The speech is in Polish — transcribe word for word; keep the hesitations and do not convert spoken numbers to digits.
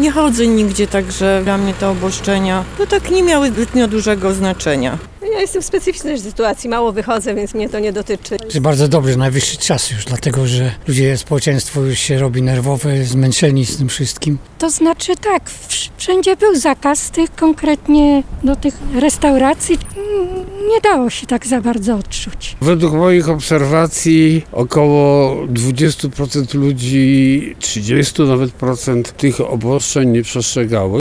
Nie chodzę nigdzie, także dla mnie te obostrzenia to tak nie miały zbytnio dużego znaczenia. Ja jestem w specyficznej sytuacji, mało wychodzę, więc mnie to nie dotyczy. Jest bardzo dobrze, najwyższy czas już, dlatego że ludzie, społeczeństwo już się robi nerwowe, zmęczeni z tym wszystkim. To znaczy tak, wszędzie był zakaz tych konkretnie do tych restauracji. Nie dało się tak za bardzo odczuć. Według moich obserwacji około dwadzieścia procent ludzi, trzydzieści nawet procent tych obostrzeń nie przestrzegało.